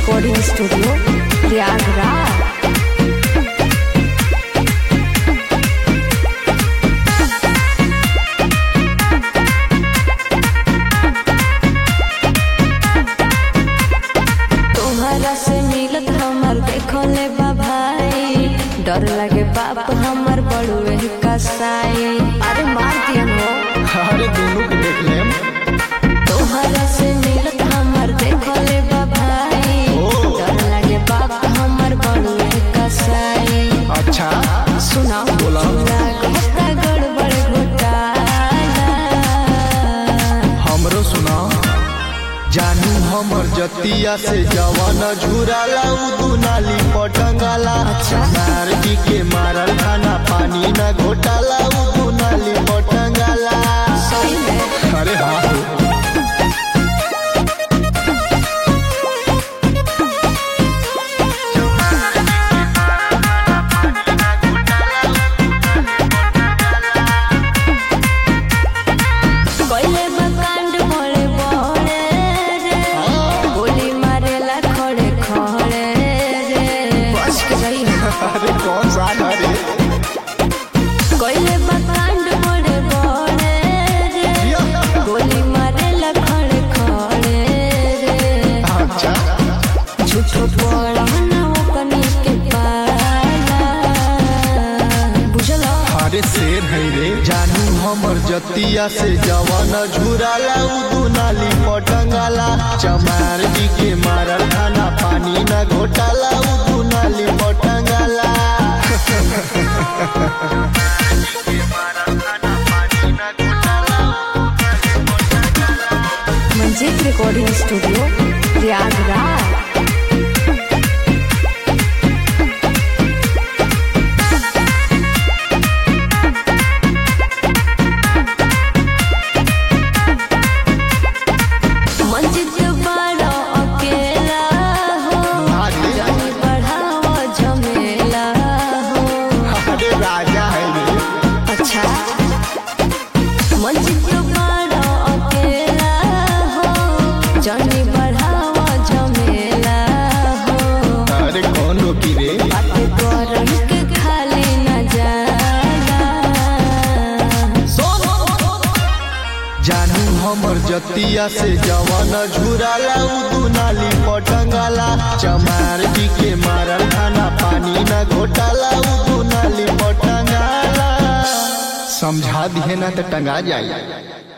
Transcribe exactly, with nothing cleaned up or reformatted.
Recording studio Prayagraj. तोहरा से मिलत हमर देखले बा भाई, डर लगे बाप हमर बड़ुए कसाई। अरे मार दियन हो। अरे दोनों के देख लेम। तोहरा से मिलत हमर देखले बा भाई, डर लगे बाप हमर बड़ुए कसाई। अच्छा सुना बोला। लागता गड़बड़ घोटाला। हमरो सुना। जानू हमर जतिया से जवान झुराला उ दुनाली पटंगाला। मार दी के मारल खाना पानी न घोटाला उ दुनाली पटंगाला। सही में अरे हाँ हो। कोइले बकांड बड़े बड़े रे, गोली मारेला खड़े खड़े रे। बच के रही हो। अरे कौन सा रे? कोइले बकांड बड़े बड़े रे, गोली मारेला खड़े खड़े रे। अच्छा झूठो बड़ा ना ओकनी के पाला। बुझला अरे शेर है रे। जानू हमर जतिया से जवान झुराला उ दुनाली पटंगाला। चमार जी के मारल खाना पानी न घोटाला उ दुनाली पटंगाला। Manjeet recording studio Prayagraj. मंजीत बड़ा अकेला हो, जानी बढ़ावा झमेला हो। अरे राजा है रे। अच्छा मंजीत बड़ा अकेला हो, जानी बढ़ावा झमेला हो। अरे कौन रोकी रे? बात करन के खाली न जाला। जानू हमर जतिया से जवान झुराला उ दुनाली पटंगाला। चमार जी के मारल खाना पानी न घोटाला उ दुनाली पटंगाला। समझा दिए ना तो टंगा जाए।